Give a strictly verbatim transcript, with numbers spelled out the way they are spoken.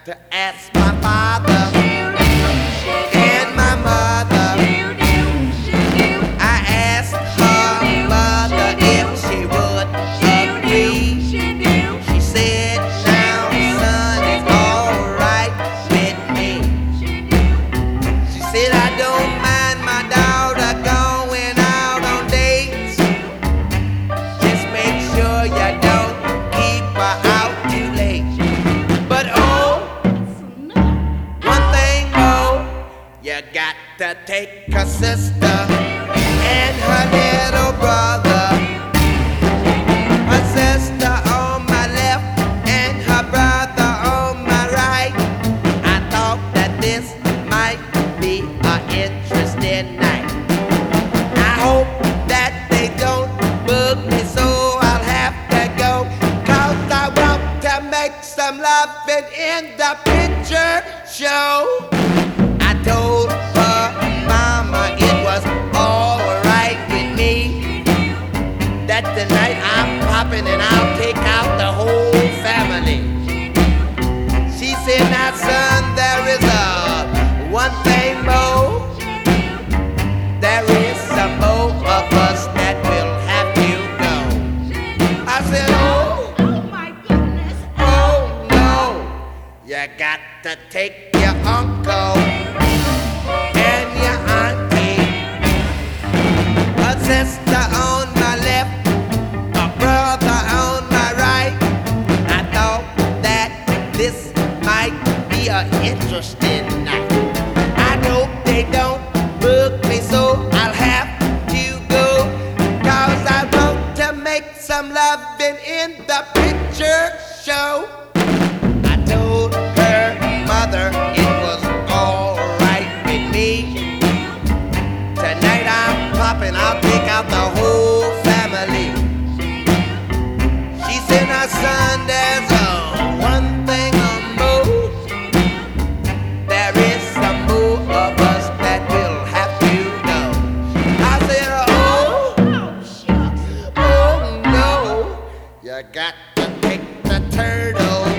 to ask my father and my mother. I asked her mother if she would agree. She said, now son, it's alright with me. She said, I don't mind my daughter going out on dates. Just make sure you don't keep her out too late. But oh, one thing more, you got to take her sister and her little brother. Her sister on my left and her brother on my right. I thought that this might be an interesting night. I hope that they don't book me, so I'll have to go, 'cause I want to make some loving in the picture show. I told her mama it was alright with me, that tonight I'm popping and I'll take out the whole family. She said, now son, there is a one thing more. There is some more of us that will have to go. I said, oh, Oh my goodness. oh no, you got to take your uncle and your auntie, a sister on my left, a brother on my right. I thought that this might be an interesting night. I hope they don't book me, so I'll have to go, 'cause I want to make some loving in the picture show. I told her mother it was alright with me. Tonight I'm popping, I'll take out the whole family. She said, now son, there's a one thing more. There is some more of us that will have to go. I said, oh, Oh, shucks. oh no, you got to take the turtle